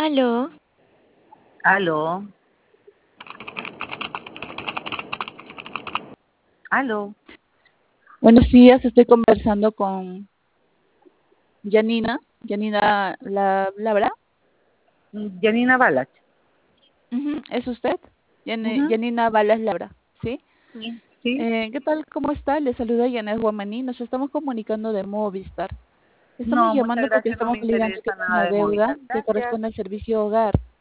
Aló, Aló, aló. Buenos días, estoy conversando con Janina Labra. Janina Balach. ¿Es usted? Ujú. Janina Balas Labra, ¿sí? Sí, sí. ¿Qué tal? ¿Cómo está? Le saluda Yanet Guamaní. Nos estamos comunicando de Movistar. Estamos No, muchas llamando porque gracias, no estamos me validando que interesa tiene nada una de deuda Movistar. que Gracias. corresponde al servicio hogar.